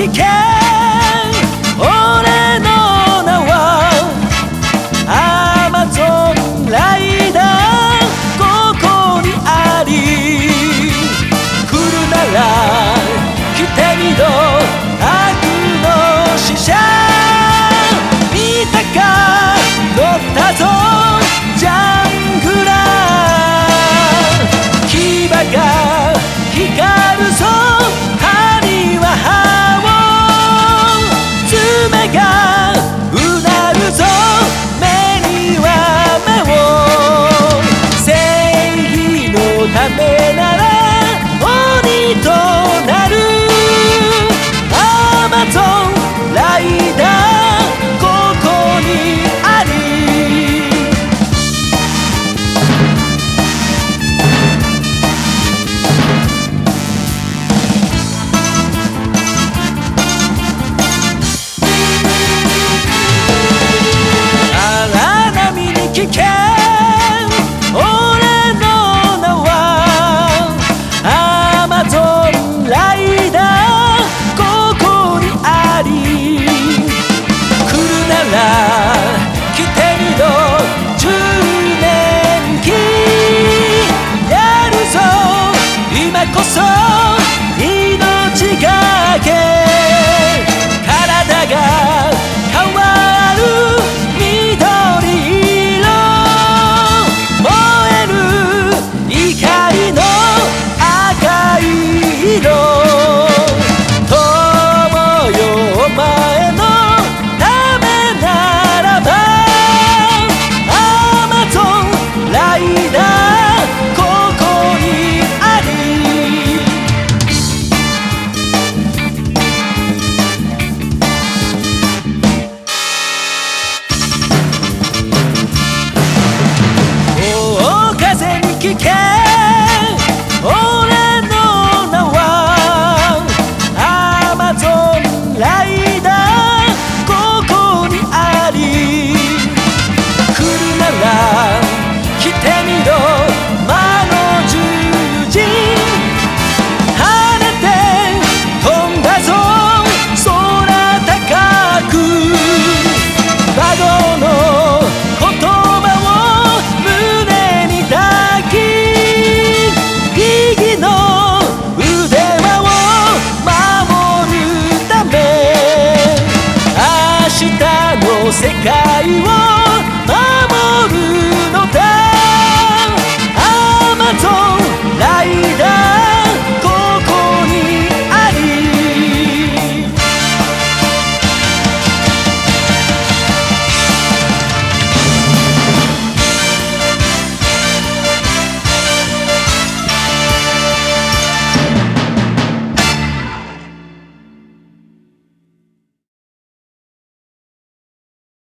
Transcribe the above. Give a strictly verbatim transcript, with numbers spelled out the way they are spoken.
聞け俺の名はアマゾンライダーここにあり来るなら来てみろ悪の使者見たか乗ったぞジャングラー牙が光るぞ歯には歯を爪がうなるぞ目には目を正義のためなら鬼となるアマゾンライダーここにあり聞け俺の名はアマゾンライダーここにあり来るなら来てみろじゅうねんきやるぞ今こそ命がけ体が変わる緑聞け俺の名はアマゾンライダーここにあり来るなら来てみろ魔の十字跳ねて飛んだぞ空高くバゴの言葉を胸に抱き意義の腕輪を守るため明日の世界を